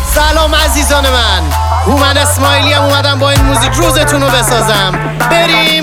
سلام عزیزان من، هومن اسماعیلی هم اومدم با این موزیک روزتون رو بسازم. بریم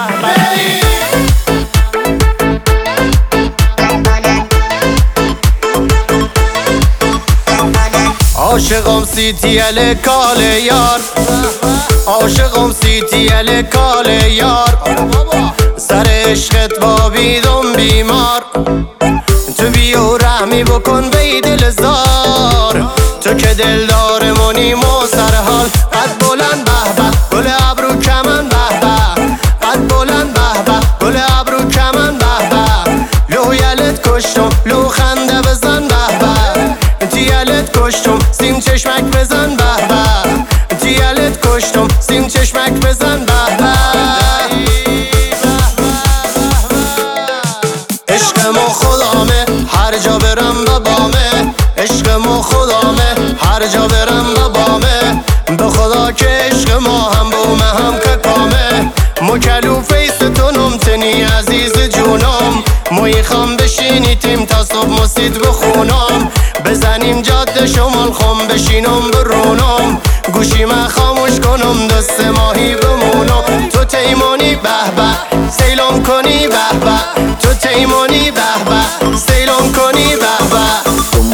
عاشقم سیتیل کال یار، عاشقم سیتیل کال یار، سر عشقت بابیدم بیمار، تو بیا رحمی بکن بی دل زار، تو که دلدار منی ما سر حال. قد بلند به به گل ابرو کمن به به، قد بلند به به گل ابرو کمن به به، لو یلت کشتم لو خنده بزن به به، تیلت کشتم سیم چشمک بزن به به، تیلت کشتم سیم چشمک بزن به به. عشق ما خدامه هر جا برم و بامه، عشق ما خدامه هر جا برم و بامه، به خدا که عشق ما هم بومه هم که کامه، مکلو فیستونم تنی عزیز جونم، موی خام بشینی تیم تا صبح مسید بخونم، بزنیم جاده شمال خم بشینم برونم، گوشی من خاموش کنم دست ماهی بمونم، تو تیمانی به به سیلم کنی به به، تو تیمانی به به سیلم کنی به به.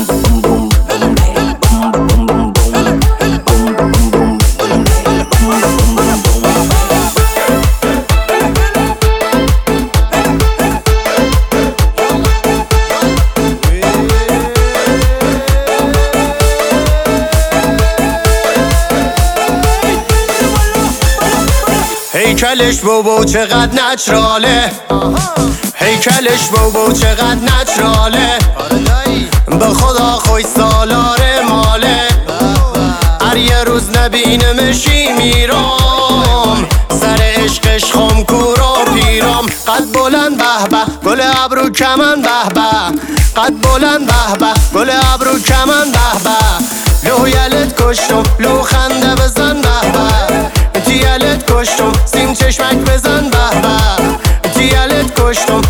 هیکلش بابا چقدر نچراله، هیکلش بابا چقدر نچراله، به خدا خوش سالاره ماله، هر یه روز نبینمشی میرم، سر عشقش خم کورا پیرم. قد بلند به به گل ابرو کمن به به، قد بلند به به گل ابرو کمن به به، لو یلت کشتم لو خنده بزن به به، تیلت کشتم سیم چشمک بزن به به، تیلت کشتم